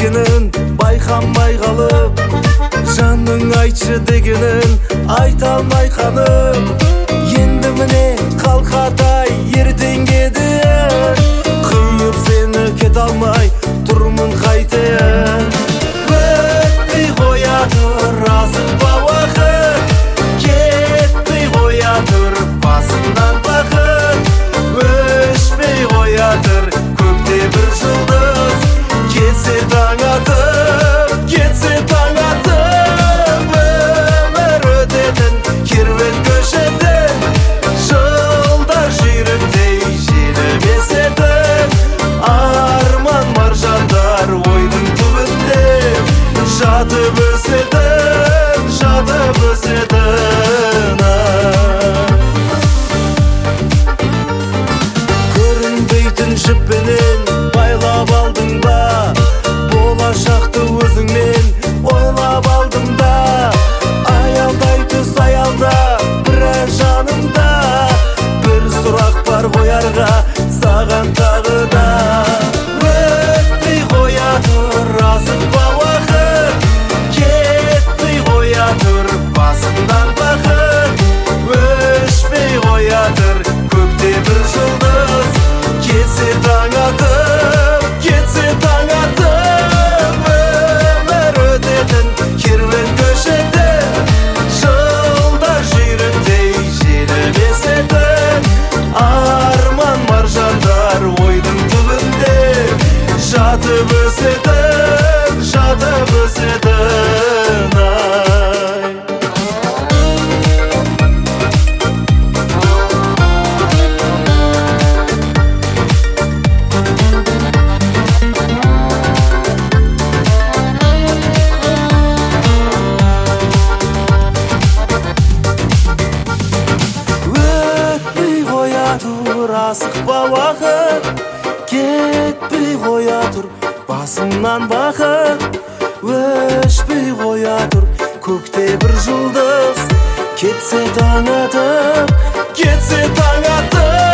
екенін байқамай қалып, жаның айтшы дегенін айта алмай қанып, енді міне қалқадай ертеңге дейін қиып сені кете алмай тұрмын қайтейін. Өтпей қоя тұр асықпа уақыт, кетпей қоя тұр басымнан бақыт, өшпей қоя тұр көкте бір жұлдыз, кетсе таң атып, кетсе таң атып, өмір өтетін керуен көшетін, жылдар жүйріктей желбесетін, арман маржандар ойдың түбінде жатып өсетін, жатып өсетін. Көрінбейтін жіппенен байлап алдың ба, болашақты өзіңмен ойлап алдың да, аялдай түс аялда біраз жанымда, бір сұрақ бар қоярға саған тағы да. Өтпей қоя тұр асықпа уақыт, кетпей қоя тұр басымнан бақыт, өшпей қоя тұр көкте бір жұлдыз, кетсе таң атып, кетсе таң атып, өмір өтетін керуен көшетін, жылдар жүйріктей желбесетін, арман маржандар ойдың түбінде жатып өсетін, жатып өсетін. Асықпа уақыт, кетпей қоя тұр басымнан бақыт, өшпей қоя тұр көкте бір жұлдыз, кетсе таң атып, кетсе таң атып.